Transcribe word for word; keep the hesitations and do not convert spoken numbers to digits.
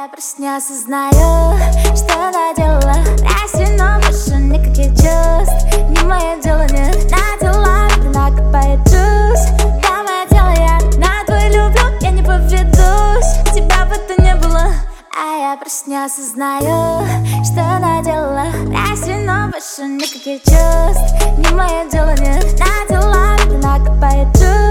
я просто не осознаю, что наделала. Разве, но больше никаких чувств. Не мое дело, нет, на дела накопает джуз. Да, мое дело, я на твой люблю, я не поведусь. Тебя бы то не было, а я просто не осознаю, что наделала. Разве, но больше никаких чувств. Не мое дело, нет, на дела накопает джуз.